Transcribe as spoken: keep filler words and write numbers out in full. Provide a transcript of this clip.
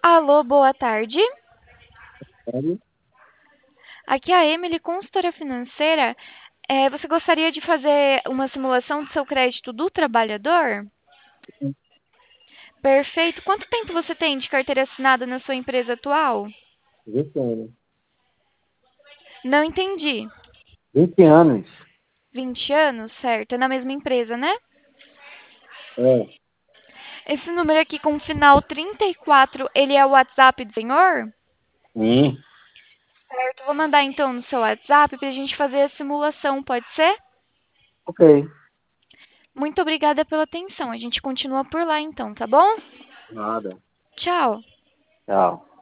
Alô, boa tarde. Sério? Aqui é a Emily, consultora financeira. É, você gostaria de fazer uma simulação do seu crédito do trabalhador? Perfeito. Quanto tempo você tem de carteira assinada na sua empresa atual? vinte anos. Não entendi. vinte anos? Vinte anos, certo? É na mesma empresa, né? É. Esse número aqui com o final trinta e quatro, ele é o WhatsApp do senhor? Sim. Certo. Vou mandar então no seu WhatsApp para a gente fazer a simulação, pode ser? Ok. Muito obrigada pela atenção. A gente continua por lá então, tá bom? Nada. Tchau. Tchau.